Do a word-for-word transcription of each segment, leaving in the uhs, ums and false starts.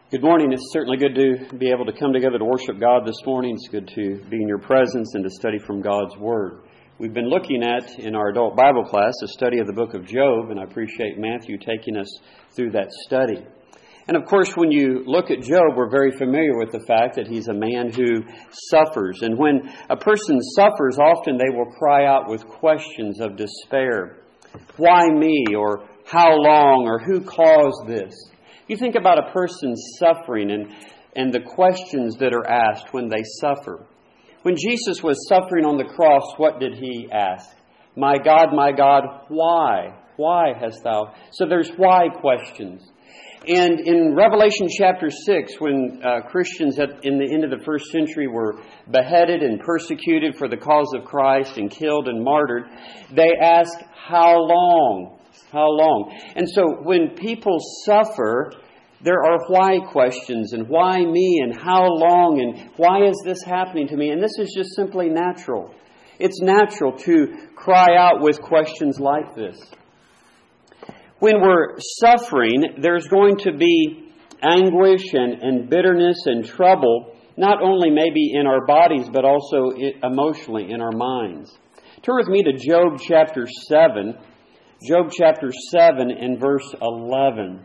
Good morning. It's certainly good to be able to come together to worship God this morning. It's good to be in your presence and to study from God's Word. We've been looking at, in our adult Bible class, a study of the book of Job, and I appreciate Matthew taking us through that study. And of course, when you look at Job, we're very familiar with the fact that he's a man who suffers. And when a person suffers, often they will cry out with questions of despair. Why me? Or how long? Or who caused this? You think about a person suffering and, and the questions that are asked when they suffer. When Jesus was suffering on the cross, what did he ask? My God, my God, why? Why hast thou? So there's why questions. And in Revelation chapter six, when uh, Christians at, in the end of the first century were beheaded and persecuted for the cause of Christ and killed and martyred, they ask, how long? How long? And so when people suffer, there are why questions and why me and how long and why is this happening to me? And this is just simply natural. It's natural to cry out with questions like this. When we're suffering, there's going to be anguish and, and bitterness and trouble, not only maybe in our bodies, but also emotionally in our minds. Turn with me to Job chapter seven. Job chapter seven and verse eleven.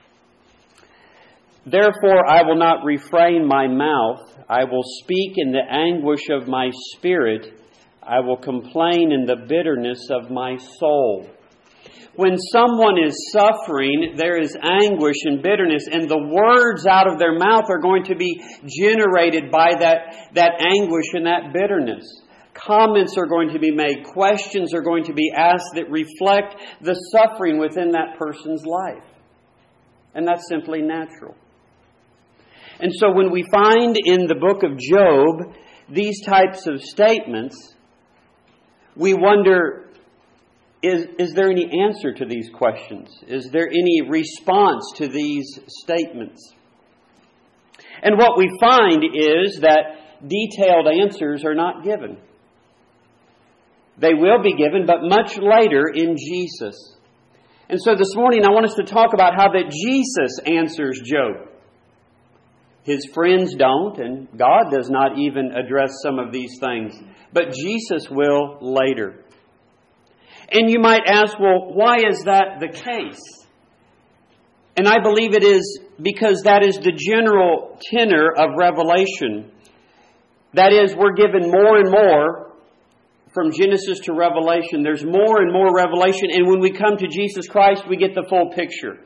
Therefore I will not refrain my mouth. I will speak in the anguish of my spirit. I will complain in the bitterness of my soul. When someone is suffering, there is anguish and bitterness, and the words out of their mouth are going to be generated by that, that anguish and that bitterness. Comments are going to be made. Questions are going to be asked that reflect the suffering within that person's life. And that's simply natural. And so when we find in the book of Job these types of statements, we wonder, is, is there any answer to these questions? Is there any response to these statements? And what we find is that detailed answers are not given. They will be given, but much later in Jesus. And so this morning I want us to talk about how that Jesus answers Job. His friends don't, and God does not even address some of these things. But Jesus will later. And you might ask, well, why is that the case? And I believe it is because that is the general tenor of Revelation. That is, we're given more and more. From Genesis to Revelation, there's more and more revelation. And when we come to Jesus Christ, we get the full picture.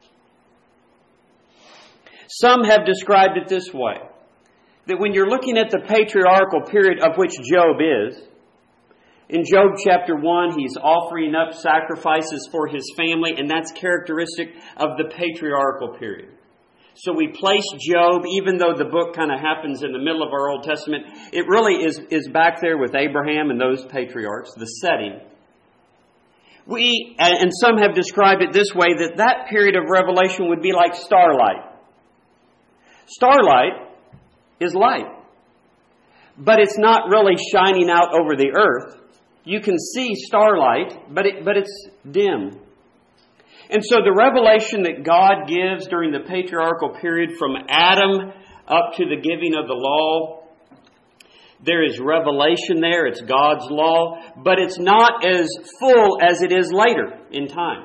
Some have described it this way. That when you're looking at the patriarchal period of which Job is, in Job chapter one, he's offering up sacrifices for his family. And that's characteristic of the patriarchal period. So we place Job, even though the book kind of happens in the middle of our Old Testament, it really is, is back there with Abraham and those patriarchs, the setting. We, and some have described it this way, that that period of revelation would be like starlight. Starlight is light, but it's not really shining out over the earth. You can see starlight, but it, but it's dim. And so the revelation that God gives during the patriarchal period from Adam up to the giving of the law, there is revelation there. It's God's law, but it's not as full as it is later in time.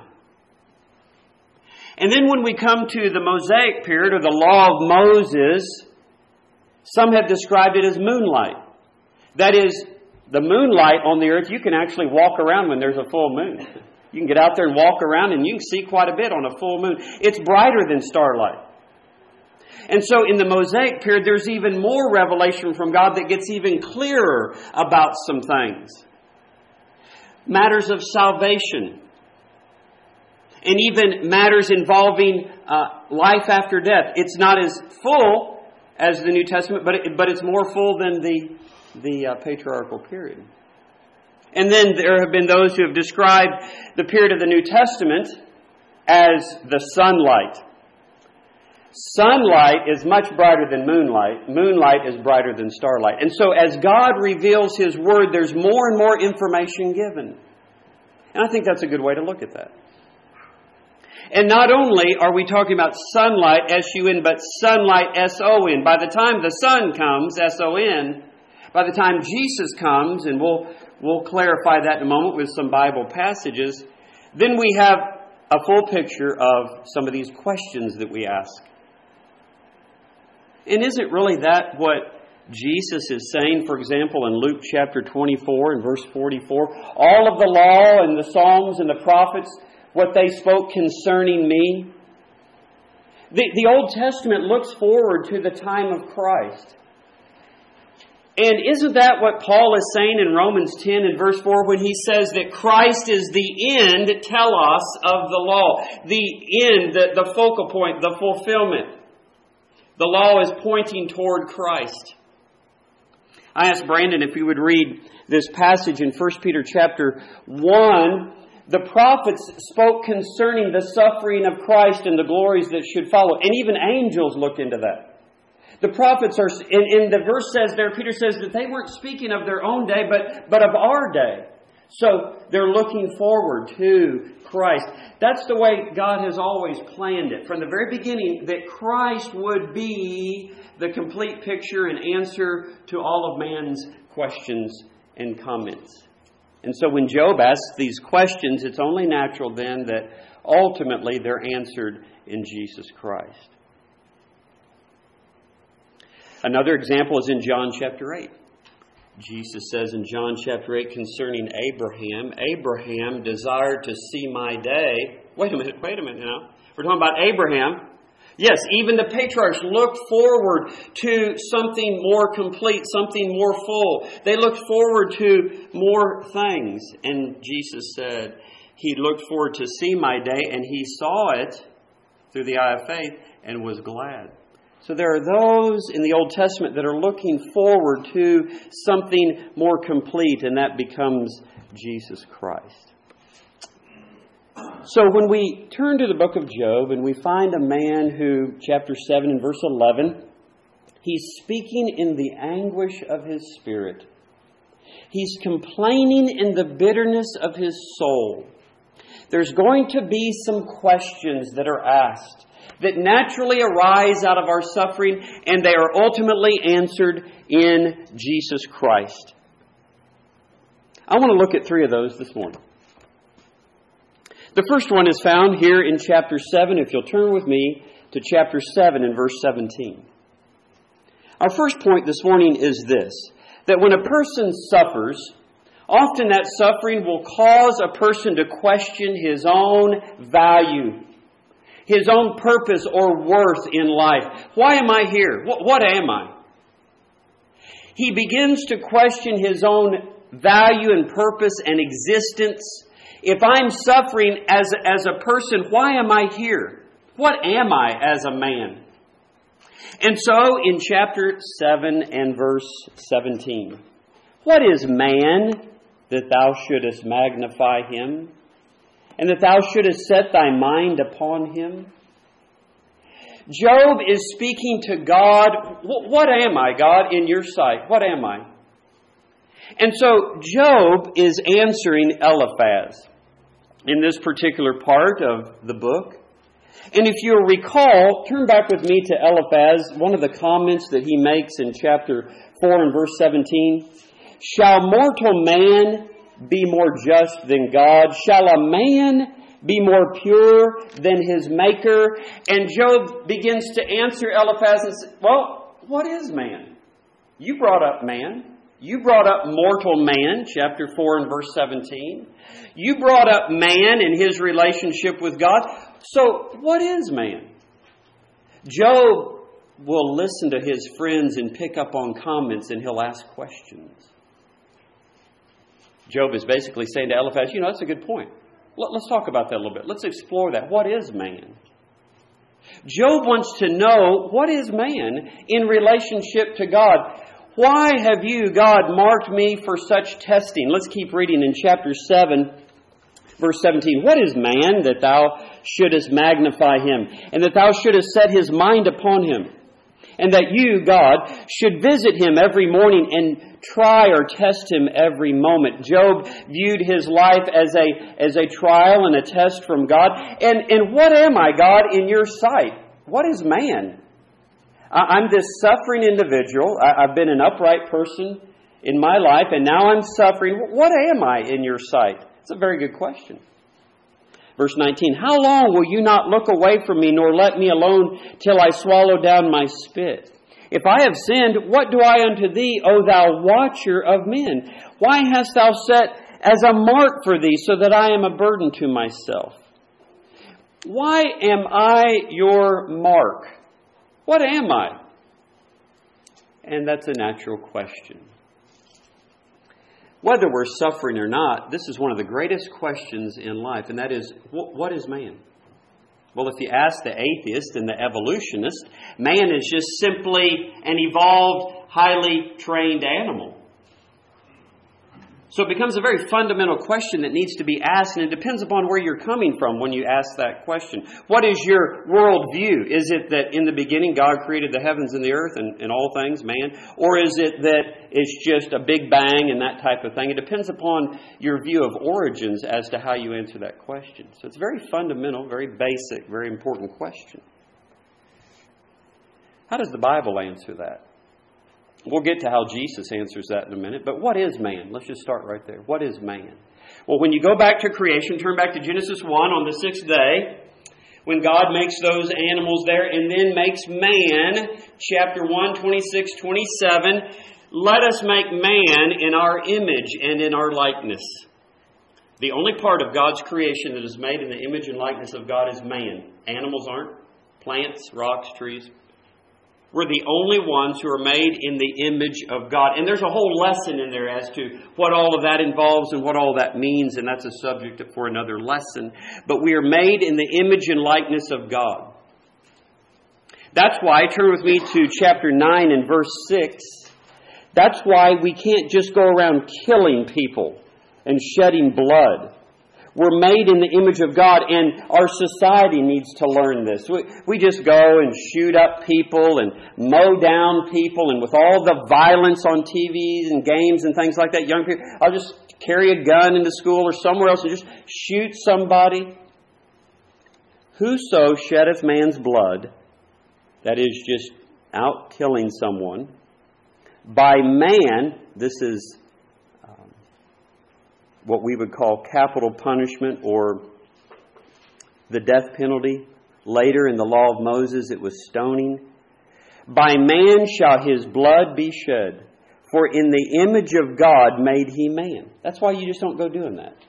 And then when we come to the Mosaic period or the law of Moses, some have described it as moonlight. That is, the moonlight on the earth, you can actually walk around when there's a full moon. You can get out there and walk around and you can see quite a bit on a full moon. It's brighter than starlight. And so in the Mosaic period, there's even more revelation from God that gets even clearer about some things. Matters of salvation. And even matters involving uh, life after death. It's not as full as the New Testament, but, it, but it's more full than the, the uh, patriarchal period. And then there have been those who have described the period of the New Testament as the sunlight. Sunlight is much brighter than moonlight. Moonlight is brighter than starlight. And so as God reveals His Word, there's more and more information given. And I think that's a good way to look at that. And not only are we talking about sunlight, S U N, but sunlight, S O N. By the time the sun comes, S O N, by the time Jesus comes, and we'll, we'll clarify that in a moment with some Bible passages, then we have a full picture of some of these questions that we ask. And isn't really that what Jesus is saying, for example, in Luke chapter twenty-four and verse forty-four? All of the law and the Psalms and the prophets, what they spoke concerning me. The, the Old Testament looks forward to the time of Christ. And isn't that what Paul is saying in Romans ten and verse four when he says that Christ is the end, telos, of the law? The end, the, the focal point, the fulfillment. The law is pointing toward Christ. I asked Brandon if he would read this passage in First Peter chapter one. The prophets spoke concerning the suffering of Christ and the glories that should follow. And even angels looked into that. The prophets are, and, and the verse says there, Peter says that they weren't speaking of their own day, but, but of our day. So they're looking forward to Christ. That's the way God has always planned it. From the very beginning, that Christ would be the complete picture and answer to all of man's questions and comments. And so when Job asks these questions, it's only natural then that ultimately they're answered in Jesus Christ. Another example is in John chapter eight. Jesus says in John chapter eight concerning Abraham, Abraham desired to see my day. Wait a minute, wait a minute now. We're talking about Abraham. Yes, even the patriarchs looked forward to something more complete, something more full. They looked forward to more things. And Jesus said he looked forward to see my day, and he saw it through the eye of faith and was glad. So there are those in the Old Testament that are looking forward to something more complete, and that becomes Jesus Christ. So when we turn to the book of Job and we find a man who, chapter seven and verse eleven, he's speaking in the anguish of his spirit. He's complaining in the bitterness of his soul. There's going to be some questions that are asked that naturally arise out of our suffering, and they are ultimately answered in Jesus Christ. I want to look at three of those this morning. The first one is found here in chapter seven. If you'll turn with me to chapter seven and verse seventeen. Our first point this morning is this, that when a person suffers, often that suffering will cause a person to question his own value, his own purpose or worth in life. Why am I here? What, what am I? He begins to question his own value and purpose and existence. If I'm suffering as, as a person, why am I here? What am I as a man? And so in chapter seven and verse seventeen, what is man that thou shouldest magnify him, and that thou shouldest set thy mind upon him? Job is speaking to God. What am I, God, in your sight? What am I? And so Job is answering Eliphaz in this particular part of the book. And if you'll recall, turn back with me to Eliphaz, one of the comments that he makes in chapter four and verse seventeen. Shall mortal man be more just than God? Shall a man be more pure than his maker? And Job begins to answer Eliphaz and says, well, what is man? You brought up man. You brought up mortal man, chapter four and verse seventeen. You brought up man and his relationship with God. So, what is man? Job will listen to his friends and pick up on comments, and he'll ask questions. Job is basically saying to Eliphaz, you know, that's a good point. Let's talk about that a little bit. Let's explore that. What is man? Job wants to know, what is man in relationship to God? Why have you, God, marked me for such testing? Let's keep reading in chapter seven, verse seventeen. What is man that thou shouldest magnify him, and that thou shouldest set his mind upon him? And that you, God, should visit him every morning and try or test him every moment. Job viewed his life as a, as a trial and a test from God. And, and what am I, God, in your sight? What is man? I'm this suffering individual. I've been an upright person in my life, and now I'm suffering. What am I in your sight? It's a very good question. Verse nineteen, how long will you not look away from me, nor let me alone till I swallow down my spit? If I have sinned, what do I unto thee, O thou watcher of men? Why hast thou set as a mark for thee, so that I am a burden to myself? Why am I your mark? What am I? And that's a natural question. Whether we're suffering or not, this is one of the greatest questions in life, and that is, what is man? Well, if you ask the atheist and the evolutionist, man is just simply an evolved, highly trained animal. So it becomes a very fundamental question that needs to be asked, and it depends upon where you're coming from when you ask that question. What is your worldview? Is it that in the beginning God created the heavens and the earth and, and all things, man? Or is it that it's just a big bang and that type of thing? It depends upon your view of origins as to how you answer that question. So it's a very fundamental, very basic, very important question. How does the Bible answer that? We'll get to how Jesus answers that in a minute. But what is man? Let's just start right there. What is man? Well, when you go back to creation, turn back to Genesis one on the sixth day, when God makes those animals there and then makes man, chapter one, twenty-six, twenty-seven, let us make man in our image and in our likeness. The only part of God's creation that is made in the image and likeness of God is man. Animals aren't. Plants, rocks, trees. We're the only ones who are made in the image of God. And there's a whole lesson in there as to what all of that involves and what all that means, and that's a subject for another lesson. But we are made in the image and likeness of God. That's why, turn with me to chapter nine and verse six. That's why we can't just go around killing people and shedding blood. We're made in the image of God, and our society needs to learn this. We, we just go and shoot up people and mow down people, and with all the violence on T Vs and games and things like that, young people, I'll just carry a gun into school or somewhere else and just shoot somebody. Whoso sheddeth man's blood, that is just out killing someone, by man, this is what we would call capital punishment or the death penalty. Later in the law of Moses, it was stoning. By man shall his blood be shed, for in the image of God made he man. That's why you just don't go doing that.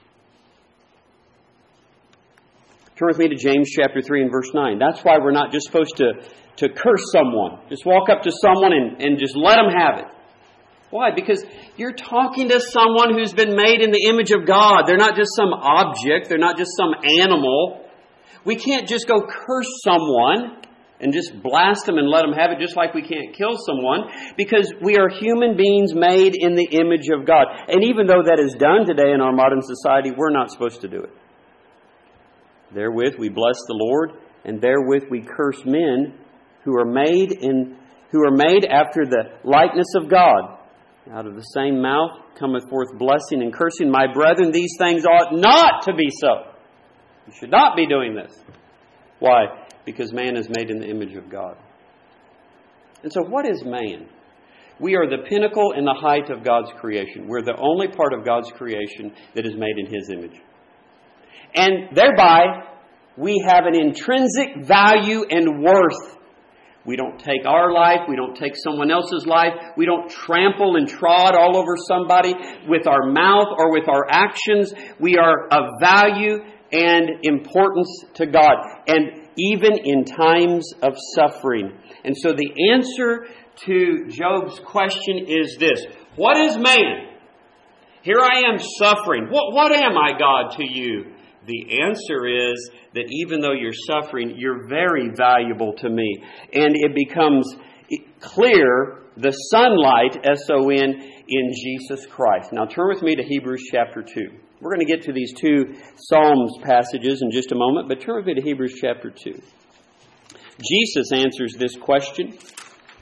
Turn with me to James chapter three and verse nine. That's why we're not just supposed to, to curse someone. Just walk up to someone and, and just let them have it. Why? Because you're talking to someone who's been made in the image of God. They're not just some object. They're not just some animal. We can't just go curse someone and just blast them and let them have it, just like we can't kill someone, because we are human beings made in the image of God. And even though that is done today in our modern society, we're not supposed to do it. Therewith we bless the Lord, and therewith we curse men who are made in who are made after the likeness of God. Out of the same mouth cometh forth blessing and cursing. My brethren, these things ought not to be so. You should not be doing this. Why? Because man is made in the image of God. And so what is man? We are the pinnacle and the height of God's creation. We're the only part of God's creation that is made in His image. And thereby, we have an intrinsic value and worth. We don't take our life. We don't take someone else's life. We don't trample and trod all over somebody with our mouth or with our actions. We are of value and importance to God, and even in times of suffering. And so the answer to Job's question is this: what is man? Here I am suffering. What, what am I, God, to you? The answer is that even though you're suffering, you're very valuable to me. And it becomes clear, the sunlight, S O N, in Jesus Christ. Now turn with me to Hebrews chapter two. We're going to get to these two Psalms passages in just a moment, but turn with me to Hebrews chapter two. Jesus answers this question.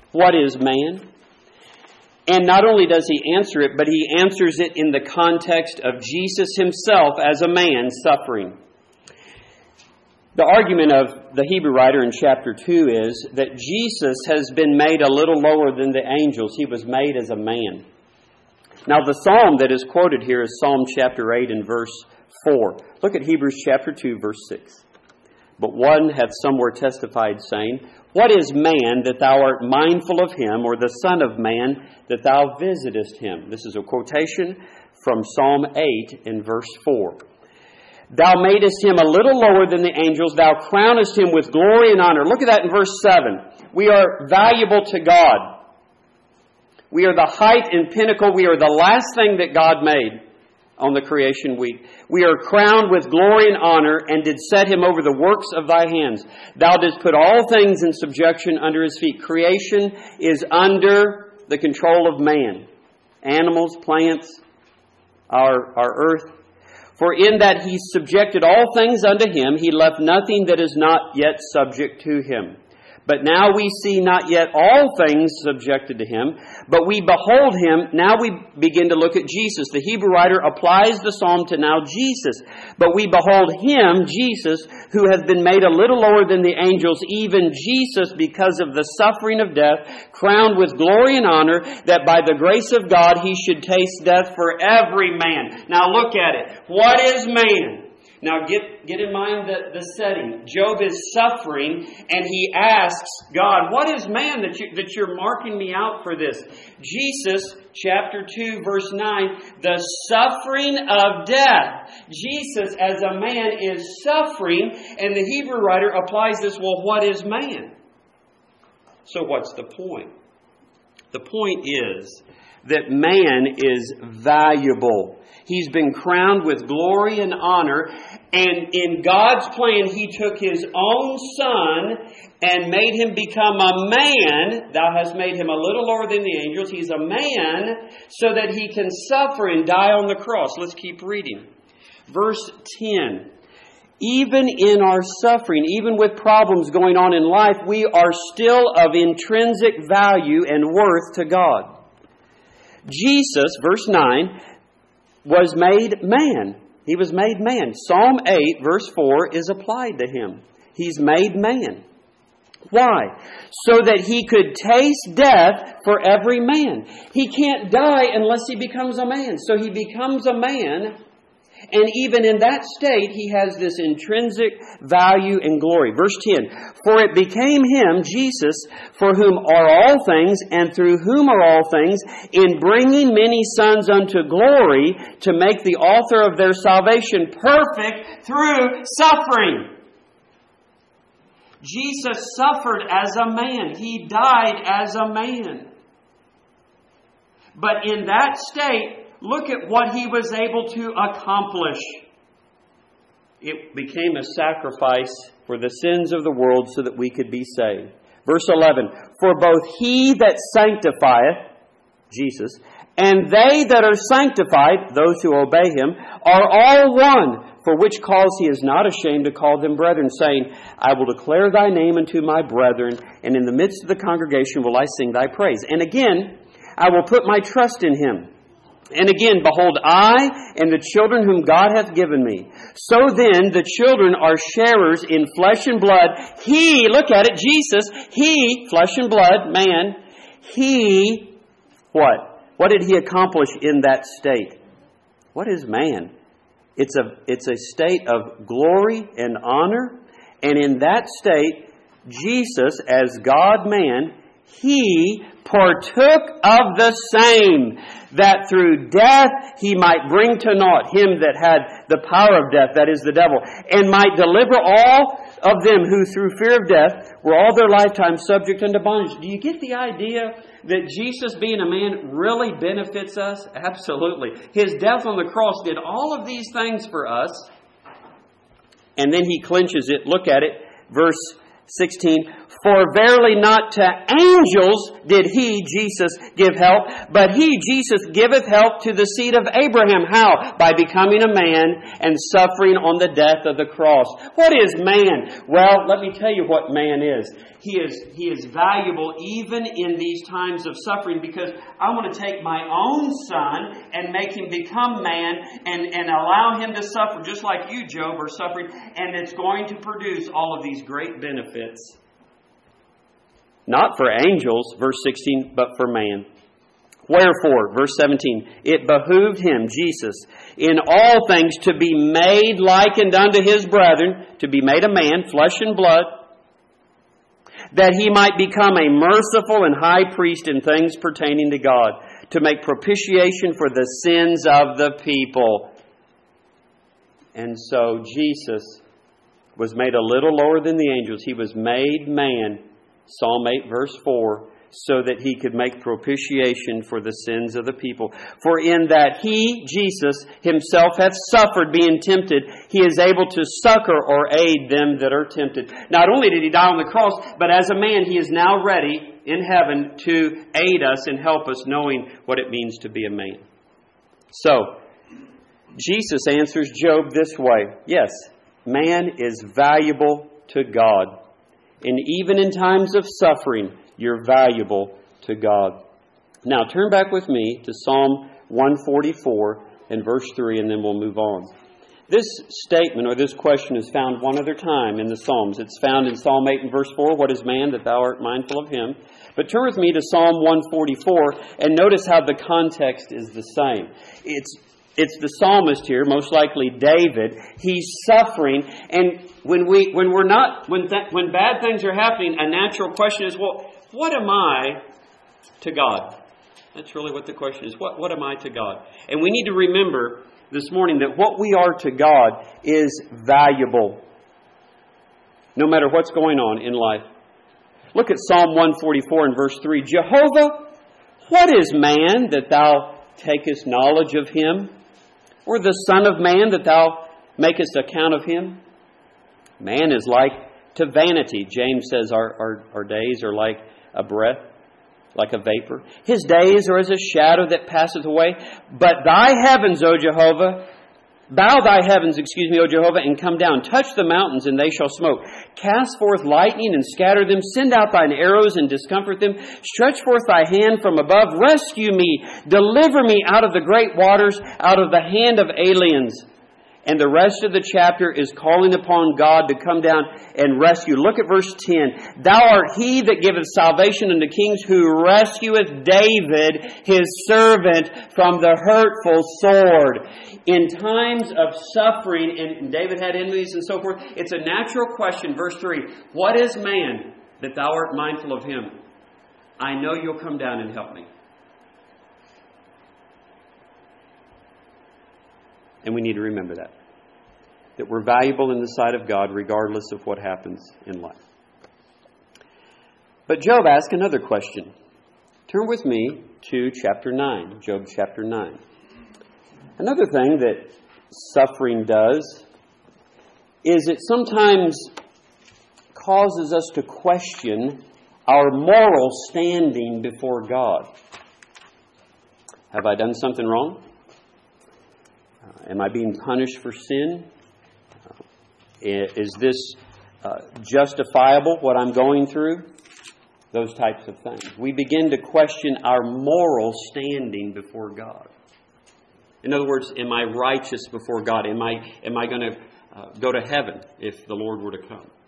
What is man? And not only does he answer it, but he answers it in the context of Jesus himself as a man suffering. The argument of the Hebrew writer in chapter two is that Jesus has been made a little lower than the angels. He was made as a man. Now the psalm that is quoted here is Psalm chapter eight and verse four. Look at Hebrews chapter two, verse six. But one hath somewhere testified, saying, What is man that thou art mindful of him, or the son of man that thou visitest him? This is a quotation from Psalm eight in verse four. Thou madest him a little lower than the angels. Thou crownest him with glory and honor. Look at that in verse seven. We are valuable to God. We are the height and pinnacle. We are the last thing that God made on the creation week. We are crowned with glory and honor, and did set him over the works of thy hands. Thou didst put all things in subjection under his feet. Creation is under the control of man. Animals, plants, our, our earth. For in that he subjected all things unto him, he left nothing that is not yet subject to him. But now we see not yet all things subjected to him, but we behold him. Now we begin to look at Jesus. The Hebrew writer applies the psalm to now Jesus. But we behold him, Jesus, who has been made a little lower than the angels, even Jesus, because of the suffering of death, crowned with glory and honor, that by the grace of God he should taste death for every man. Now look at it. What is man? Now get, get in mind the, the setting. Job is suffering, and he asks God, what is man that, you, that you're marking me out for this? Jesus, chapter two, verse nine, the suffering of death. Jesus as a man is suffering, and the Hebrew writer applies this, well, what is man? So what's the point? The point is that man is valuable. He's been crowned with glory and honor. And in God's plan, he took his own son and made him become a man. Thou hast made him a little lower than the angels. He's a man so that he can suffer and die on the cross. Let's keep reading. Verse ten. Even in our suffering, even with problems going on in life, we are still of intrinsic value and worth to God. Jesus, verse nine, was made man. He was made man. Psalm eight, verse four, is applied to him. He's made man. Why? So that he could taste death for every man. He can't die unless he becomes a man. So he becomes a man. And even in that state, he has this intrinsic value and glory. Verse ten, For it became him, Jesus, for whom are all things, and through whom are all things, in bringing many sons unto glory, to make the author of their salvation perfect through suffering. Jesus suffered as a man. He died as a man. But in that state, look at what he was able to accomplish. It became a sacrifice for the sins of the world so that we could be saved. Verse eleven, For both he that sanctifieth, Jesus, and they that are sanctified, those who obey him, are all one. For which cause he is not ashamed to call them brethren, saying, I will declare thy name unto my brethren, and in the midst of the congregation will I sing thy praise. And again, I will put my trust in him. And again, behold, I and the children whom God hath given me. So then, the children are sharers in flesh and blood. He, look at it, Jesus, he, flesh and blood, man, he, what? What did he accomplish in that state? What is man? It's a, it's a state of glory and honor. And in that state, Jesus, as God-man, he partook of the same, that through death he might bring to naught him that had the power of death, that is the devil, and might deliver all of them who through fear of death were all their lifetime subject unto bondage. Do you get the idea that Jesus being a man really benefits us? Absolutely. His death on the cross did all of these things for us. And then he clinches it. Look at it. Verse sixteen, for verily not to angels did He, Jesus, give help, but He, Jesus, giveth help to the seed of Abraham. How? By becoming a man and suffering on the death of the cross. What is man? Well, let me tell you what man is. He is, he is valuable even in these times of suffering, because I want to take my own son and make him become man and, and allow him to suffer just like you, Job, are suffering, and it's going to produce all of these great benefits. Not for angels, verse sixteen, but for man. Wherefore, verse seventeen, it behooved Him, Jesus, in all things to be made likened unto His brethren, to be made a man, flesh and blood, that He might become a merciful and high priest in things pertaining to God, to make propitiation for the sins of the people. And so Jesus was made a little lower than the angels. He was made man, Psalm eight, verse four, so that He could make propitiation for the sins of the people. For in that He, Jesus, Himself hath suffered being tempted, He is able to succor or aid them that are tempted. Not only did He die on the cross, but as a man He is now ready in heaven to aid us and help us, knowing what it means to be a man. So, Jesus answers Job this way. Yes, man is valuable to God. And even in times of suffering, you're valuable to God. Now, turn back with me to Psalm one forty-four and verse three, and then we'll move on. This statement or this question is found one other time in the Psalms. It's found in Psalm eight and verse four, what is man that thou art mindful of him? But turn with me to Psalm one forty-four and notice how the context is the same. It's It's the psalmist here, most likely David. He's suffering, and when we when we're not when th- when bad things are happening, a natural question is, well, what am I to God? That's really what the question is. What what am I to God? And we need to remember this morning that what we are to God is valuable, no matter what's going on in life. Look at Psalm one forty-four and verse three. Jehovah, what is man that thou takest knowledge of him? Or the Son of Man that thou makest account of him? Man is like to vanity. James says our, our, our days are like a breath, like a vapor. His days are as a shadow that passeth away. But thy heavens, O Jehovah, bow thy heavens, excuse me, O Jehovah, and come down. Touch the mountains, and they shall smoke. Cast forth lightning, and scatter them. Send out thine arrows, and discomfort them. Stretch forth thy hand from above. Rescue me. Deliver me out of the great waters, out of the hand of aliens. And the rest of the chapter is calling upon God to come down and rescue. Look at verse ten. Thou art He that giveth salvation unto kings, who rescueth David, His servant, from the hurtful sword. In times of suffering, and David had enemies and so forth, it's a natural question. Verse three. What is man that thou art mindful of him? I know you'll come down and help me. And we need to remember that. That we're valuable in the sight of God regardless of what happens in life. But Job asked another question. Turn with me to chapter nine. Job chapter nine. Another thing that suffering does is it sometimes causes us to question our moral standing before God. Have I done something wrong? Uh, am I being punished for sin? Uh, is this uh, justifiable, what I'm going through? Those types of things. We begin to question our moral standing before God. In other words, am I righteous before God? Am I, am I going to uh, go to heaven if the Lord were to come?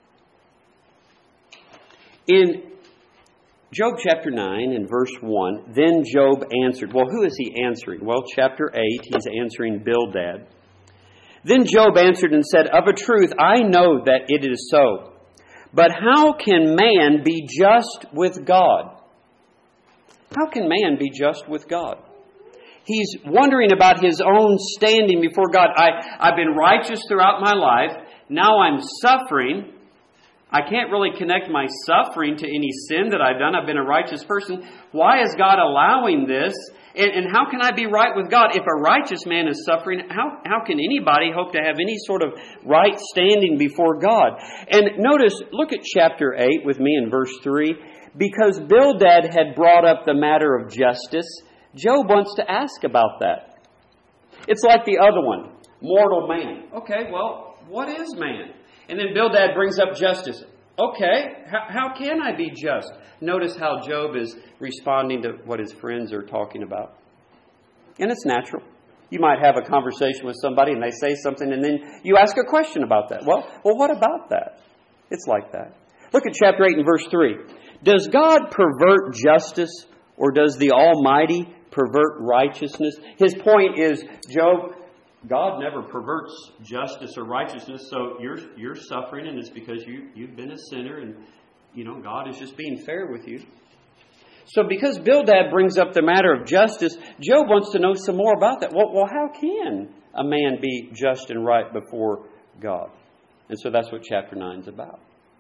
In Job chapter nine and verse one, then Job answered. Well, who is he answering? Well, chapter eight, he's answering Bildad. Then Job answered and said, of a truth, I know that it is so. But how can man be just with God? How can man be just with God? He's wondering about his own standing before God. I, I've been righteous throughout my life. Now I'm suffering. I can't really connect my suffering to any sin that I've done. I've been a righteous person. Why is God allowing this? And, and how can I be right with God? If a righteous man is suffering, how, how can anybody hope to have any sort of right standing before God? And notice, look at chapter eight with me in verse three. Because Bildad had brought up the matter of justice, Job wants to ask about that. It's like the other one, mortal man. Okay, well, what is man? And then Bildad brings up justice. Okay, how, how can I be just? Notice how Job is responding to what his friends are talking about. And it's natural. You might have a conversation with somebody and they say something and then you ask a question about that. Well, well, what about that? It's like that. Look at chapter eight and verse three. Does God pervert justice or does the Almighty pervert righteousness? His point is, Job, God never perverts justice or righteousness, so you're you're suffering and it's because you, you've been a sinner and, you know, God is just being fair with you. So because Bildad brings up the matter of justice, Job wants to know some more about that. Well, well, how can a man be just and right before God? And so that's what chapter nine is about.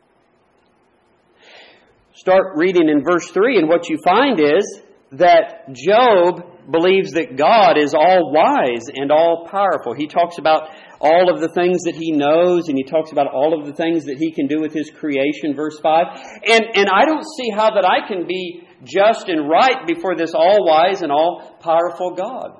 Start reading in verse three, and what you find is that Job believes that God is all wise and all powerful. He talks about all of the things that he knows, and he talks about all of the things that he can do with his creation, verse five. And, and I don't see how that I can be just and right before this all-wise and all-powerful God.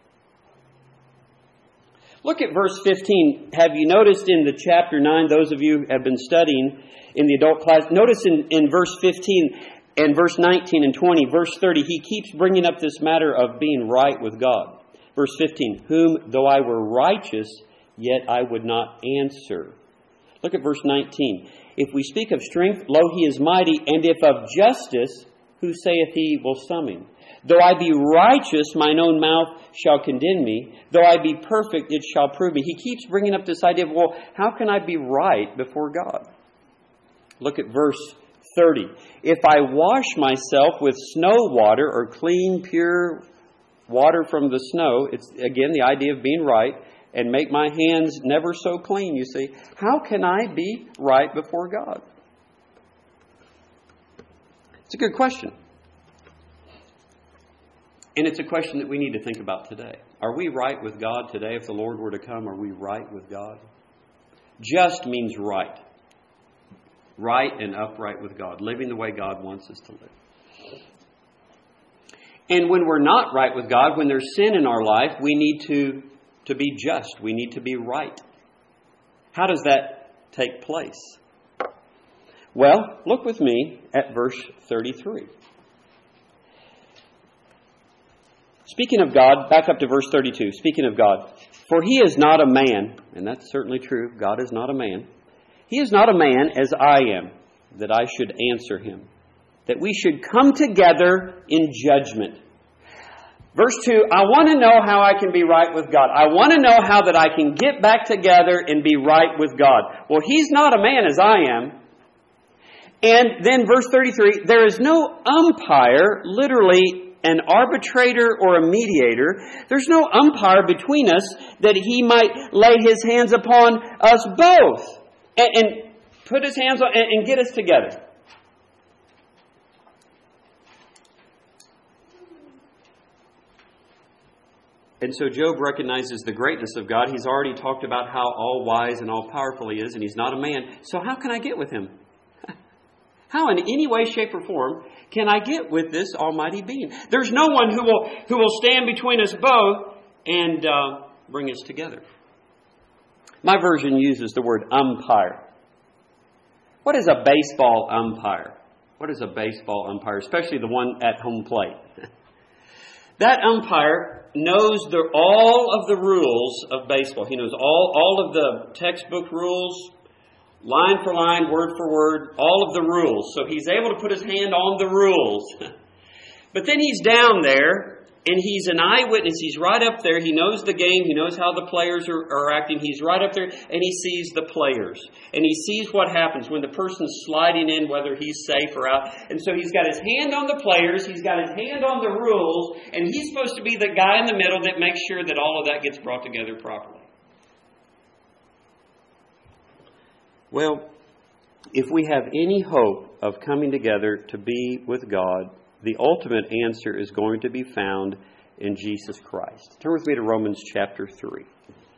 Look at verse fifteen. Have you noticed in the chapter nine, those of you who have been studying in the adult class, notice in, in verse fifteen and verse nineteen and twenty, verse thirty, he keeps bringing up this matter of being right with God. Verse fifteen, whom though I were righteous, yet I would not answer. Look at verse nineteen. If we speak of strength, lo, he is mighty, and if of justice, who saith he will summon? Though I be righteous, mine own mouth shall condemn me. Though I be perfect, it shall prove me. He keeps bringing up this idea of, well, how can I be right before God? Look at verse thirty. If I wash myself with snow water or clean, pure water from the snow, it's again the idea of being right, and make my hands never so clean, you see, how can I be right before God? It's a good question. And it's a question that we need to think about today. Are we right with God today? If the Lord were to come, are we right with God? Just means right. Right and upright with God. Living the way God wants us to live. And when we're not right with God, when there's sin in our life, we need to, to be just. We need to be right. How does that take place? Well, look with me at verse thirty-three. Speaking of God, back up to verse thirty-two. Speaking of God, for he is not a man, and that's certainly true, God is not a man. He is not a man as I am, that I should answer him, that we should come together in judgment. Verse two, I want to know how I can be right with God. I want to know how that I can get back together and be right with God. Well, he's not a man as I am. And then verse thirty-three, there is no umpire, literally an arbitrator or a mediator. There's no umpire between us that he might lay his hands upon us both and, and put his hands on and, and get us together. And so Job recognizes the greatness of God. He's already talked about how all-wise and all-powerful he is, and he's not a man. So how can I get with him? How in any way, shape, or form can I get with this almighty being? There's no one who will who will stand between us both and uh, bring us together. My version uses the word umpire. What is a baseball umpire? What is a baseball umpire? Especially the one at home plate. That umpire knows the, all of the rules of baseball. He knows all, all of the textbook rules, line for line, word for word, all of the rules. So he's able to put his hand on the rules. But then he's down there, and he's an eyewitness. He's right up there. He knows the game. He knows how the players are, are acting. He's right up there, and he sees the players. And he sees what happens when the person's sliding in, whether he's safe or out. And so he's got his hand on the players. He's got his hand on the rules. And he's supposed to be the guy in the middle that makes sure that all of that gets brought together properly. Well, if we have any hope of coming together to be with God, the ultimate answer is going to be found in Jesus Christ. Turn with me to Romans chapter three.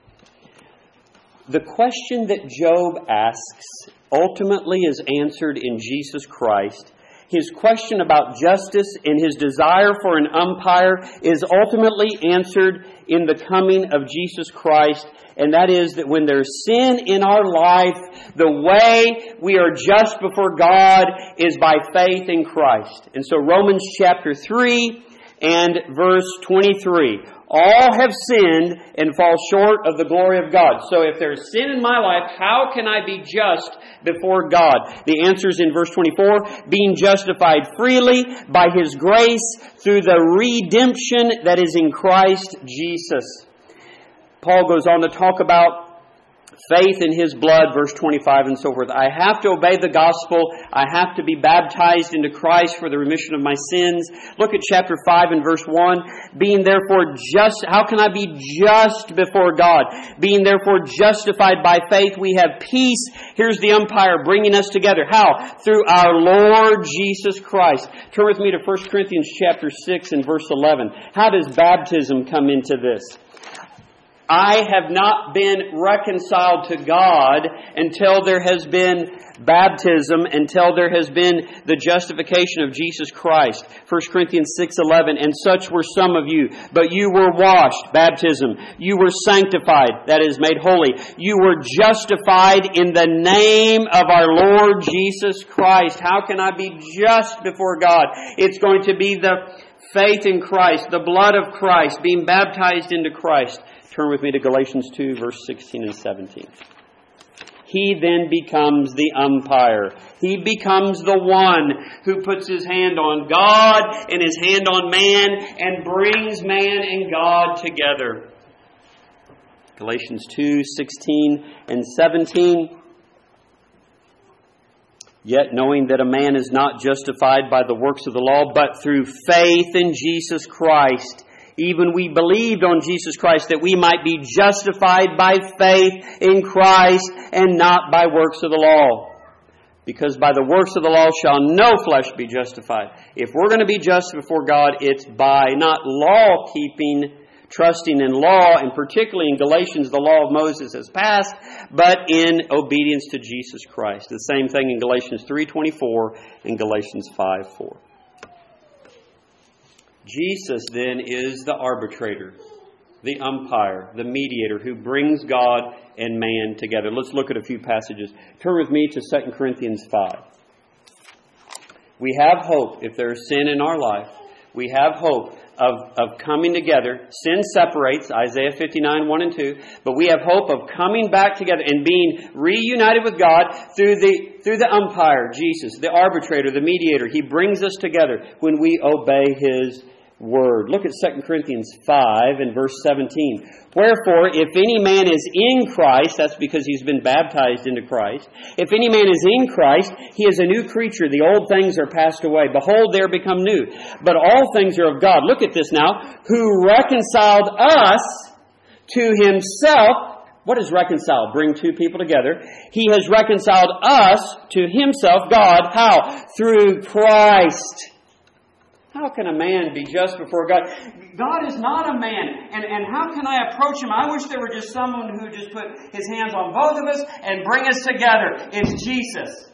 The question that Job asks ultimately is answered in Jesus Christ. His question about justice and his desire for an umpire is ultimately answered in the coming of Jesus Christ. And that is that when there's sin in our life, the way we are just before God is by faith in Christ. And so Romans chapter three and verse twenty-three. All have sinned and fall short of the glory of God. So if there's sin in my life, how can I be just before God? The answer is in verse twenty-four, being justified freely by His grace through the redemption that is in Christ Jesus. Paul goes on to talk about faith in His blood, verse twenty-five and so forth. I have to obey the gospel. I have to be baptized into Christ for the remission of my sins. Look at chapter five and verse one. Being therefore just, how can I be just before God? Being therefore justified by faith, we have peace. Here's the umpire bringing us together. How? Through our Lord Jesus Christ. Turn with me to First Corinthians chapter six and verse eleven. How does baptism come into this? I have not been reconciled to God until there has been baptism, until there has been the justification of Jesus Christ. First Corinthians six eleven, and such were some of you, but you were washed, baptism. You were sanctified, that is, made holy. You were justified in the name of our Lord Jesus Christ. How can I be just before God? It's going to be the faith in Christ, the blood of Christ, being baptized into Christ. Turn with me to Galatians two, verse sixteen and seventeen. He then becomes the umpire. He becomes the one who puts his hand on God and his hand on man and brings man and God together. Galatians two, sixteen and seventeen. Yet knowing that a man is not justified by the works of the law, but through faith in Jesus Christ, even we believed on Jesus Christ that we might be justified by faith in Christ and not by works of the law. Because by the works of the law shall no flesh be justified. If we're going to be just before God, it's by not law-keeping, trusting in law, and particularly in Galatians, the law of Moses has passed, but in obedience to Jesus Christ. The same thing in Galatians three twenty-four and Galatians five four. Jesus then is the arbitrator, the umpire, the mediator who brings God and man together. Let's look at a few passages. Turn with me to Second Corinthians five. We have hope if there is sin in our life. We have hope of, of coming together. Sin separates, Isaiah fifty-nine, one and two. But we have hope of coming back together and being reunited with God through the, through the umpire, Jesus, the arbitrator, the mediator. He brings us together when we obey His word. Look at Second Corinthians five and verse seventeen. Wherefore, if any man is in Christ, that's because he's been baptized into Christ. If any man is in Christ, he is a new creature. The old things are passed away. Behold, they are become new. But all things are of God. Look at this now. Who reconciled us to Himself. What is reconciled? Bring two people together. He has reconciled us to Himself, God. How? Through Christ. How can a man be just before God? God is not a man. And, and how can I approach Him? I wish there were just someone who just put his hands on both of us and bring us together. It's Jesus.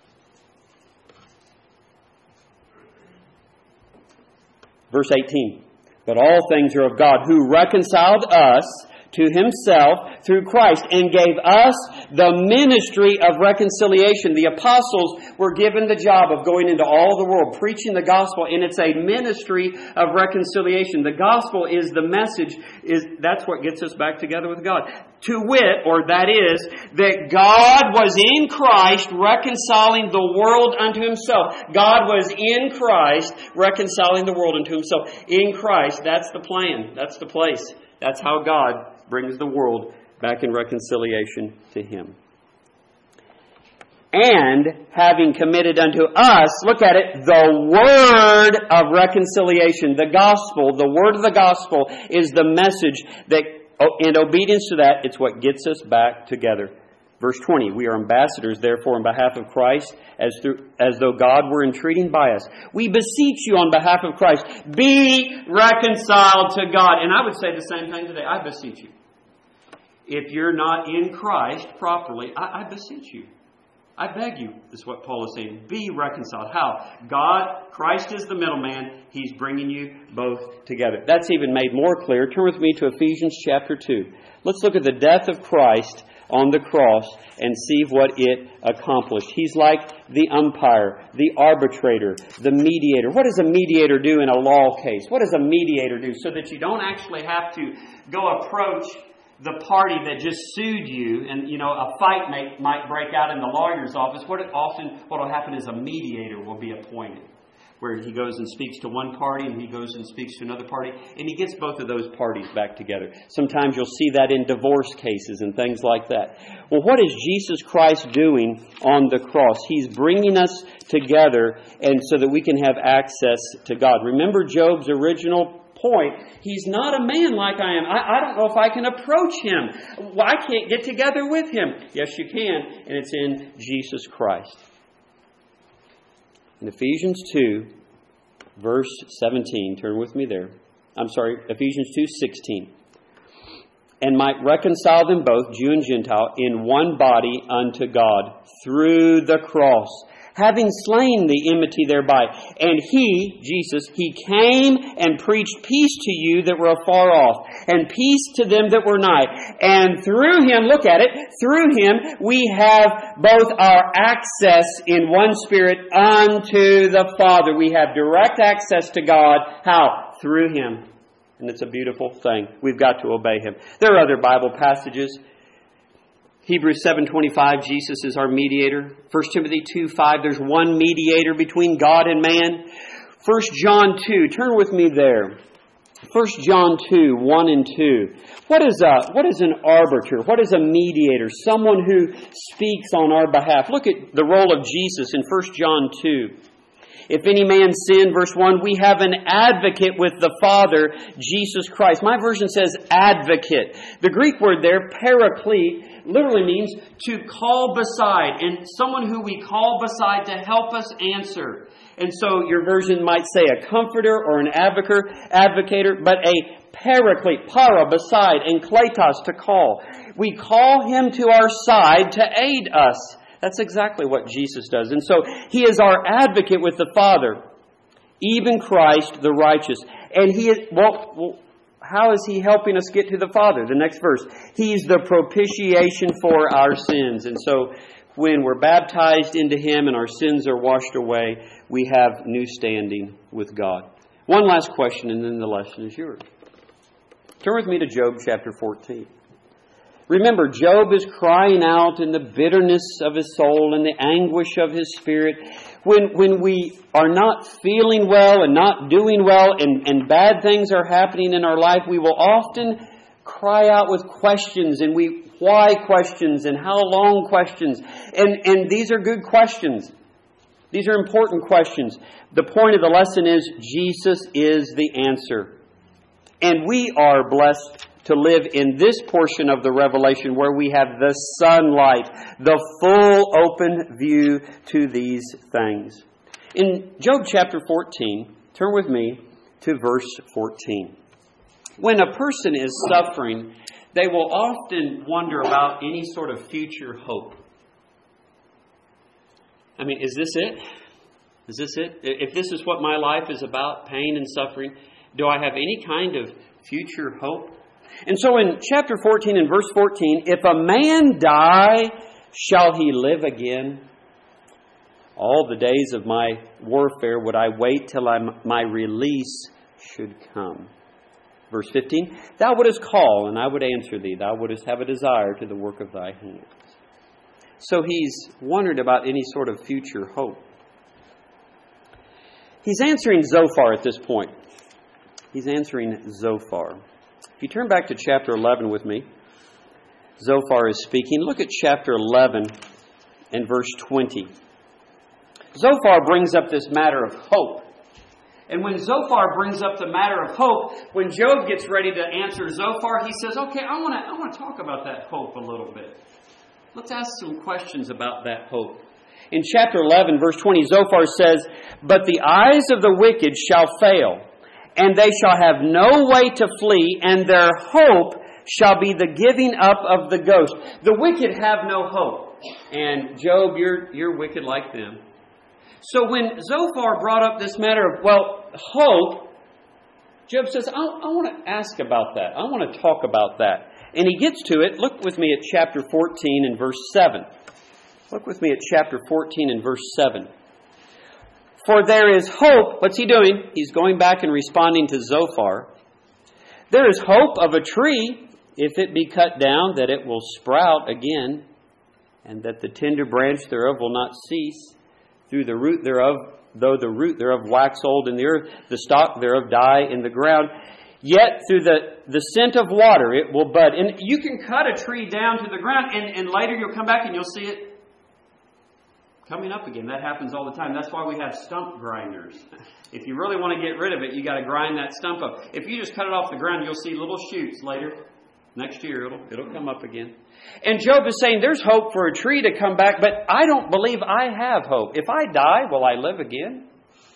Verse eighteen. But all things are of God, who reconciled us to Himself through Christ and gave us the ministry of reconciliation. The apostles were given the job of going into all the world, preaching the gospel, and it's a ministry of reconciliation. The gospel is the message, is that's what gets us back together with God. To wit, or that is, that God was in Christ reconciling the world unto Himself. God was in Christ reconciling the world unto Himself. In Christ, that's the plan. That's the place. That's how God brings the world back in reconciliation to Him. And having committed unto us, look at it, the word of reconciliation, the gospel, the word of the gospel is the message that, in obedience to that, it's what gets us back together. Verse twenty, we are ambassadors, therefore, on behalf of Christ, as through, as though God were entreating by us. We beseech you on behalf of Christ, be reconciled to God. And I would say the same thing today. I beseech you. If you're not in Christ properly, I, I beseech you. I beg you, is what Paul is saying. Be reconciled. How? God, Christ is the middleman. He's bringing you both together. That's even made more clear. Turn with me to Ephesians chapter two. Let's look at the death of Christ on the cross and see what it accomplished. He's like the umpire, the arbitrator, the mediator. What does a mediator do in a law case? What does a mediator do so that you don't actually have to go approach the party that just sued you, and you know a fight may, might break out in the lawyer's office? What it often what will happen is a mediator will be appointed, where he goes and speaks to one party and he goes and speaks to another party, and he gets both of those parties back together. Sometimes you'll see that in divorce cases and things like that. Well, what is Jesus Christ doing on the cross? He's bringing us together, and so that we can have access to God. Remember Job's original point. He's not a man like I am. I, I don't know if I can approach him. Well, I can't get together with him. Yes, you can, and it's in Jesus Christ. In Ephesians two, verse seventeen, turn with me there. I'm sorry, Ephesians two sixteen. And might reconcile them both, Jew and Gentile, in one body unto God through the cross, having slain the enmity thereby. And He, Jesus, He came and preached peace to you that were afar off, and peace to them that were nigh. And through Him, look at it, through Him we have both our access in one Spirit unto the Father. We have direct access to God. How? Through Him. And it's a beautiful thing. We've got to obey Him. There are other Bible passages. Hebrews seven twenty-five, Jesus is our mediator. First Timothy two five, there's one mediator between God and man. First John two, turn with me there. First John two, one and two. What is a what is an arbiter? What is a mediator? Someone who speaks on our behalf. Look at the role of Jesus in First John two. If any man sin, verse one, we have an advocate with the Father, Jesus Christ. My version says advocate. The Greek word there, paraclete, literally means to call beside, and someone who we call beside to help us answer. And so your version might say a comforter or an advocate, advocator, but a paraclete, para, beside, and kletos, to call. We call Him to our side to aid us. That's exactly what Jesus does. And so He is our advocate with the Father, even Christ the righteous. And He is, well, well, how is He helping us get to the Father? The next verse. He's the propitiation for our sins. And so when we're baptized into Him and our sins are washed away, we have new standing with God. One last question and then the lesson is yours. Turn with me to Job chapter fourteen. Remember, Job is crying out in the bitterness of his soul and the anguish of his spirit. When, when we are not feeling well and not doing well and, and bad things are happening in our life, we will often cry out with questions, and we why questions and how long questions. And, and these are good questions. These are important questions. The point of the lesson is Jesus is the answer. And we are blessed to live in this portion of the revelation where we have the sunlight, the full open view to these things. In Job chapter fourteen, turn with me to verse fourteen. When a person is suffering, they will often wonder about any sort of future hope. I mean, is this it? Is this it? If this is what my life is about, pain and suffering, do I have any kind of future hope? And so in chapter fourteen and verse fourteen, if a man die, shall he live again? All the days of my warfare would I wait till I, my release should come. Verse fifteen, thou wouldest call, and I would answer thee. Thou wouldest have a desire to the work of thy hands. So he's wondered about any sort of future hope. He's answering Zophar at this point. He's answering Zophar. If you turn back to chapter eleven with me, Zophar is speaking. Look at chapter eleven and verse twenty. Zophar brings up this matter of hope. And when Zophar brings up the matter of hope, when Job gets ready to answer Zophar, he says, okay, I want to I want to talk about that hope a little bit. Let's ask some questions about that hope. In chapter eleven, verse twenty, Zophar says, "But the eyes of the wicked shall fail, and they shall have no way to flee, and their hope shall be the giving up of the ghost." The wicked have no hope. And Job, you're, you're wicked like them. So when Zophar brought up this matter of, well, hope, Job says, I, I want to ask about that. I want to talk about that. And he gets to it. Look with me at chapter fourteen and verse seven. Look with me at chapter fourteen and verse seven. "For there is hope." What's he doing? He's going back and responding to Zophar. "There is hope of a tree, if it be cut down, that it will sprout again, and that the tender branch thereof will not cease. Through the root thereof, though the root thereof wax old in the earth, the stalk thereof die in the ground. Yet through the, the scent of water it will bud." And you can cut a tree down to the ground, and, and later you'll come back and you'll see it coming up again. That happens all the time. That's why we have stump grinders. If you really want to get rid of it, you got to grind that stump up. If you just cut it off the ground, you'll see little shoots later. Next year, it'll, it'll come up again. And Job is saying there's hope for a tree to come back, but I don't believe I have hope. If I die, will I live again?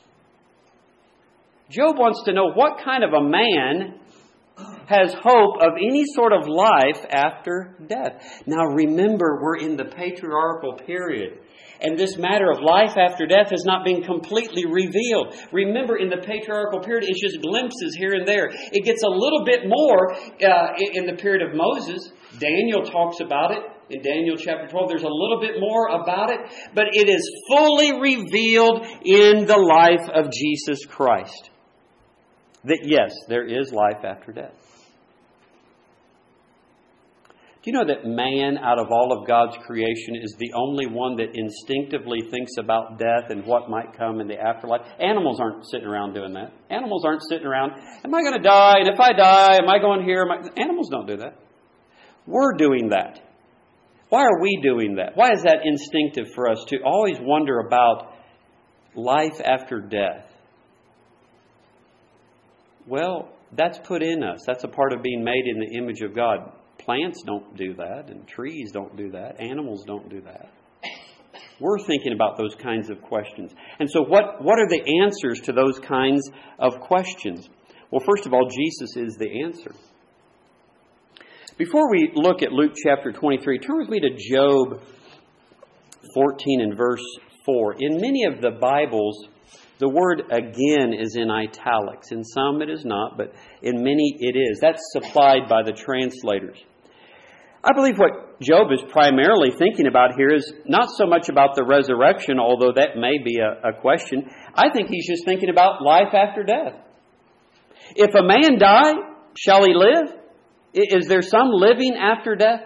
Job wants to know what kind of a man has hope of any sort of life after death. Now remember, we're in the patriarchal period. And this matter of life after death has not been completely revealed. Remember, in the patriarchal period, it's just glimpses here and there. It gets a little bit more uh, in the period of Moses. Daniel talks about it. In Daniel chapter twelve, there's a little bit more about it. But it is fully revealed in the life of Jesus Christ. That yes, there is life after death. Do you know that man, out of all of God's creation, is the only one that instinctively thinks about death and what might come in the afterlife? Animals aren't sitting around doing that. Animals aren't sitting around, am I going to die? And if I die, am I going here? Am I... Animals don't do that. We're doing that. Why are we doing that? Why is that instinctive for us to always wonder about life after death? Well, that's put in us. That's a part of being made in the image of God. Plants don't do that, and trees don't do that. Animals don't do that. We're thinking about those kinds of questions. And so what, what are the answers to those kinds of questions? Well, first of all, Jesus is the answer. Before we look at Luke chapter twenty-three, turn with me to Job fourteen and verse four. In many of the Bibles, the word "again" is in italics. In some it is not, but in many it is. That's supplied by the translators. I believe what Job is primarily thinking about here is not so much about the resurrection, although that may be a, a question. I think he's just thinking about life after death. If a man die, shall he live? Is there some living after death?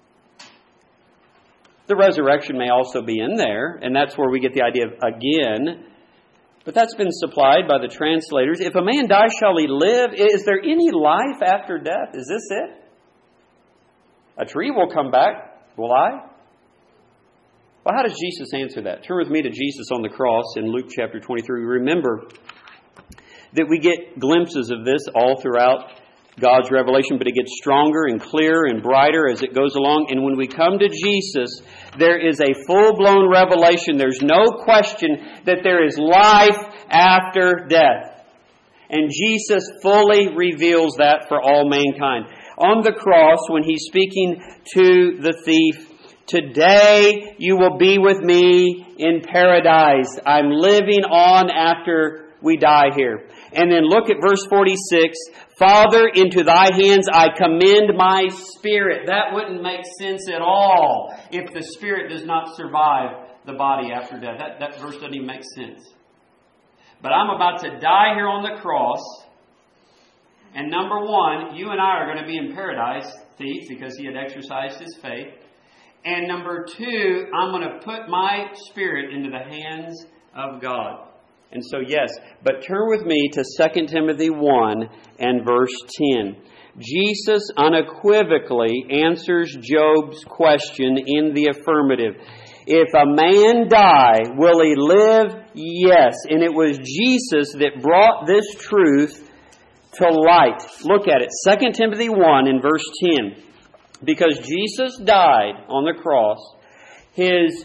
The resurrection may also be in there, and that's where we get the idea of again. But that's been supplied by the translators. If a man die, shall he live? Is there any life after death? Is this it? A tree will come back. Will I? Well, how does Jesus answer that? Turn with me to Jesus on the cross in Luke chapter twenty-three. Remember that we get glimpses of this all throughout God's revelation, but it gets stronger and clearer and brighter as it goes along. And when we come to Jesus, there is a full-blown revelation. There's no question that there is life after death. And Jesus fully reveals that for all mankind. On the cross, when he's speaking to the thief, "Today you will be with me in paradise." I'm living on after we die here. And then look at verse forty-six. "Father, into thy hands I commend my spirit." That wouldn't make sense at all if the spirit does not survive the body after death. That, that verse doesn't even make sense. But I'm about to die here on the cross. And number one, you and I are going to be in paradise, thief, because he had exercised his faith. And number two, I'm going to put my spirit into the hands of God. And so, yes, but turn with me to Second Timothy one and verse ten. Jesus unequivocally answers Job's question in the affirmative. If a man die, will he live? Yes. And it was Jesus that brought this truth to light. Look at it. Second Timothy one and verse ten. Because Jesus died on the cross, his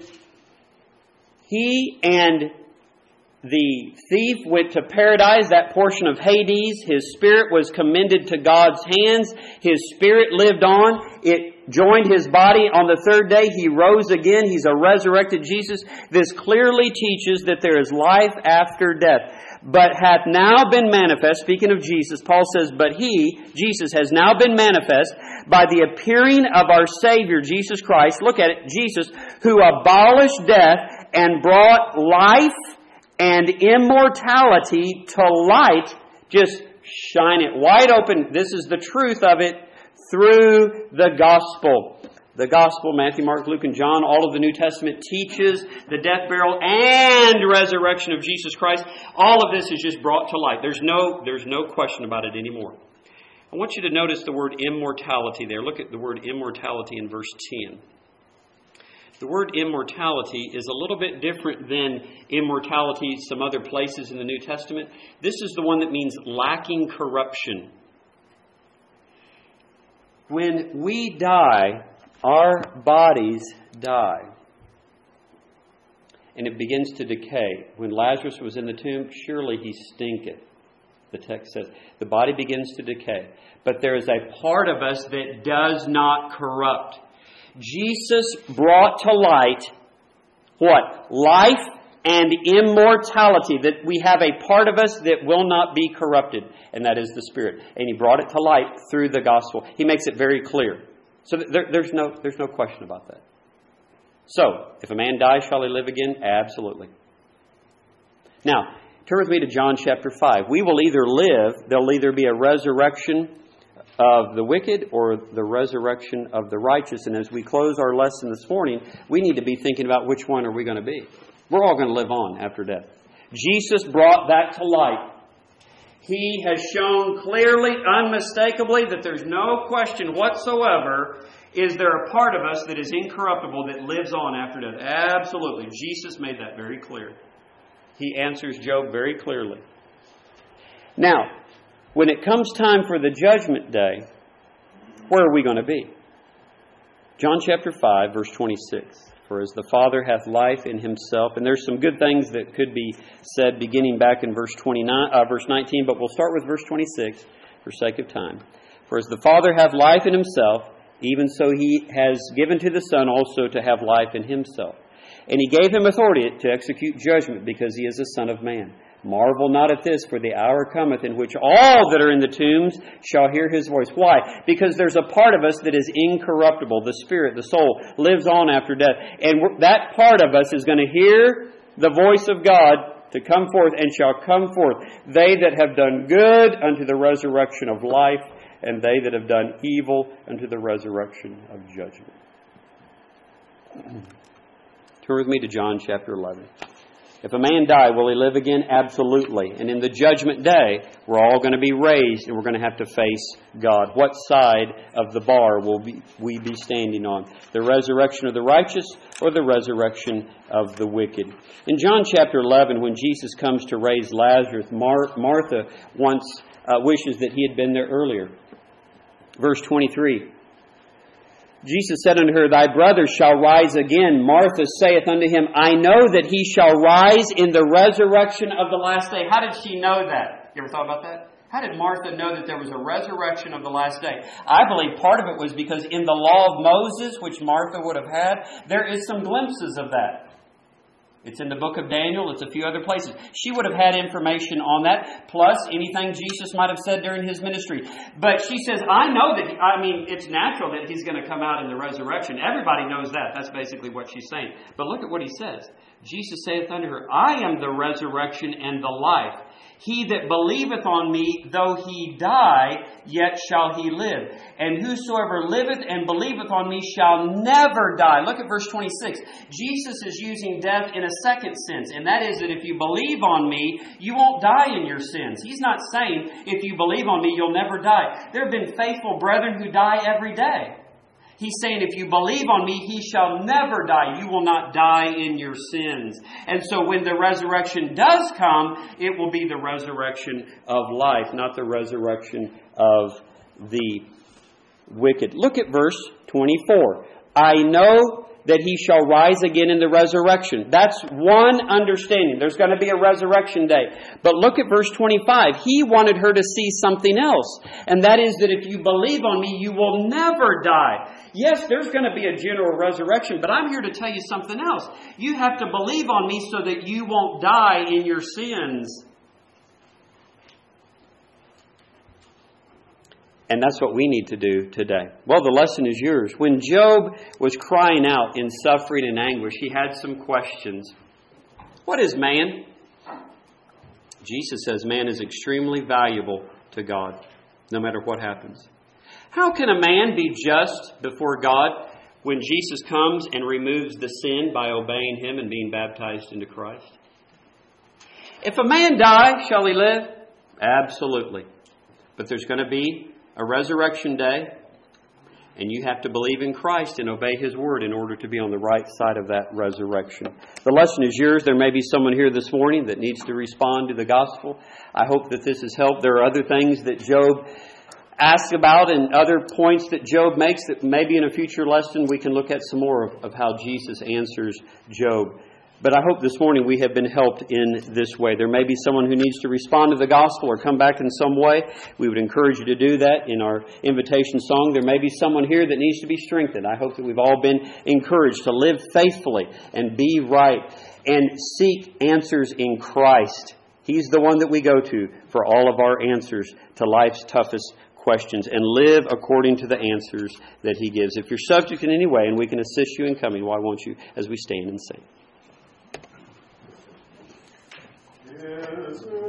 he and the thief went to paradise, that portion of Hades. His spirit was commended to God's hands. His spirit lived on. It joined his body on the third day. He rose again. He's a resurrected Jesus. This clearly teaches that there is life after death. But hath now been manifest, speaking of Jesus, Paul says, but he, Jesus, has now been manifest by the appearing of our Savior, Jesus Christ. Look at it, Jesus, who abolished death and brought life and immortality to light. Just shine it wide open. This is the truth of it through the gospel. The gospel, Matthew, Mark, Luke, and John, all of the New Testament teaches the death, burial, and resurrection of Jesus Christ. All of this is just brought to light. There's no, there's no question about it anymore. I want you to notice the word immortality there. Look at the word immortality in verse ten. The word immortality is a little bit different than immortality some other places in the New Testament. This is the one that means lacking corruption. When we die, our bodies die. And it begins to decay. When Lazarus was in the tomb, surely he stinketh. The text says the body begins to decay. But there is a part of us that does not corrupt. Jesus brought to light what? Life and immortality. That we have a part of us that will not be corrupted. And that is the Spirit. And He brought it to light through the gospel. He makes it very clear. So there, there's no there's no question about that. So, if a man dies, shall he live again? Absolutely. Now, turn with me to John chapter five. We will either live, there'll either be a resurrection of the wicked or the resurrection of the righteous. And as we close our lesson this morning, we need to be thinking about which one are we going to be. We're all going to live on after death. Jesus brought that to light. He has shown clearly, unmistakably, that there's no question whatsoever, is there a part of us that is incorruptible that lives on after death? Absolutely. Jesus made that very clear. He answers Job very clearly. Now, when it comes time for the judgment day, where are we going to be? John chapter five, verse twenty-six. For as the Father hath life in Himself, and there's some good things that could be said beginning back in verse twenty-nine, uh, verse nineteen, but we'll start with verse twenty-six for sake of time. For as the Father hath life in Himself, even so He has given to the Son also to have life in Himself. And He gave Him authority to execute judgment, because He is the Son of Man. Marvel not at this, for the hour cometh in which all that are in the tombs shall hear His voice. Why? Because there's a part of us that is incorruptible. The spirit, the soul, lives on after death. And that part of us is going to hear the voice of God to come forth, and shall come forth. They that have done good unto the resurrection of life, and they that have done evil unto the resurrection of judgment. Turn with me to John chapter eleven. If a man die, will he live again? Absolutely. And in the judgment day, we're all going to be raised, and we're going to have to face God. What side of the bar will we be standing on? The resurrection of the righteous or the resurrection of the wicked? In John chapter eleven, when Jesus comes to raise Lazarus, Mar- Martha once uh, wishes that he had been there earlier. Verse twenty-three. Jesus said unto her, Thy brother shall rise again. Martha saith unto Him, I know that he shall rise in the resurrection of the last day. How did she know that? You ever thought about that? How did Martha know that there was a resurrection of the last day? I believe part of it was because in the law of Moses, which Martha would have had, there is some glimpses of that. It's in the book of Daniel. It's a few other places. She would have had information on that, plus anything Jesus might have said during His ministry. But she says, I know that, he, I mean, it's natural that He's going to come out in the resurrection. Everybody knows that. That's basically what she's saying. But look at what He says. Jesus saith unto her, I am the resurrection and the life. He that believeth on me, though he die, yet shall he live. And whosoever liveth and believeth on me shall never die. Look at verse twenty-six. Jesus is using death in a second sense. And that is that if you believe on me, you won't die in your sins. He's not saying if you believe on me, you'll never die. There have been faithful brethren who die every day. He's saying, if you believe on me, he shall never die. You will not die in your sins. And so when the resurrection does come, it will be the resurrection of life, not the resurrection of the wicked. Look at verse twenty-four. I know that he shall rise again in the resurrection. That's one understanding. There's going to be a resurrection day. But look at verse twenty-five. He wanted her to see something else. And that is that if you believe on me, you will never die. Yes, there's going to be a general resurrection, but I'm here to tell you something else. You have to believe on me so that you won't die in your sins. And that's what we need to do today. Well, the lesson is yours. When Job was crying out in suffering and anguish, he had some questions. What is man? Jesus says man is extremely valuable to God, no matter what happens. How can a man be just before God when Jesus comes and removes the sin by obeying Him and being baptized into Christ? If a man die, shall he live? Absolutely. But there's going to be a resurrection day, and you have to believe in Christ and obey His Word in order to be on the right side of that resurrection. The lesson is yours. There may be someone here this morning that needs to respond to the gospel. I hope that this has helped. There are other things that Job asks about and other points that Job makes that maybe in a future lesson we can look at some more of, of how Jesus answers Job. But I hope this morning we have been helped in this way. There may be someone who needs to respond to the gospel or come back in some way. We would encourage you to do that in our invitation song. There may be someone here that needs to be strengthened. I hope that we've all been encouraged to live faithfully and be right and seek answers in Christ. He's the one that we go to for all of our answers to life's toughest questions, and live according to the answers that He gives. If you're subject in any way and we can assist you in coming, why won't you as we stand and sing? Yes,